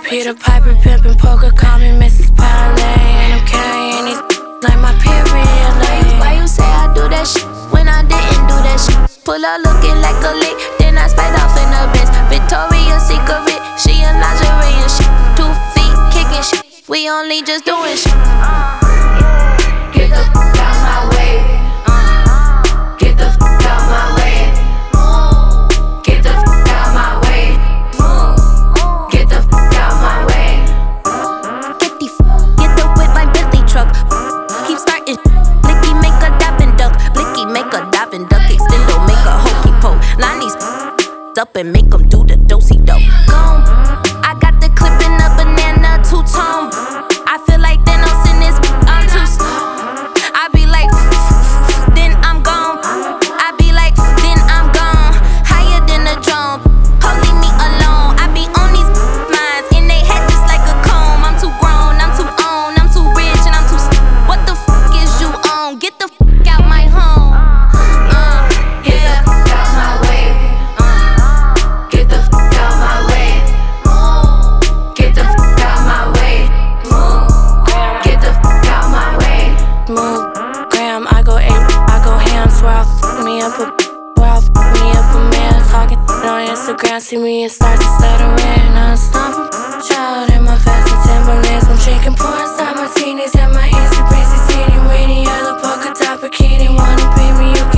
Peter Piper, pimpin' poker, call me Mrs. Parlay. And I'm carrying these like my period. Why you say I do that shit when I didn't do that shit? Pull up looking like a lick, then I sped off in the Benz. Victoria's Secret, she in lingerie and shit. 2 feet kicking shit, we only just doing shit. Get the fuck out my way. Get the fuck out my way. Get the fuck out my way. Get the fuck out my way. Get the whip like Bentley truck. Keep starting. Blicky make a dab and duck. Blicky make a dab and duck. Extendo make a hokey pole. Line these up and make them do the dosey-do. Gone. I got the clip in a banana two-tone. I feel like Thanos in this. I'm too slow. I be like, then I'm gone. I be like, then I'm gone. Higher than a drone. Holding me alone. I be on these minds in they head just like a comb. I'm too grown, I'm too on, I'm too rich and I'm too. What the fuck is you on? Get the fuck out my home. Get the fuck out my way. Get the fuck out my way. Get the fuck out my way. Get the fuck out my way. Move, gram, I go ham, swear I'll fuck me up a man. Talking on Instagram, see me and start to stuttering. I'm stomping, child in my fashion Timberlands. I'm drinking porn star martinis at my Insta Breezy Teeny Weeny. Yellow polka dot bikini, wanna be me, you can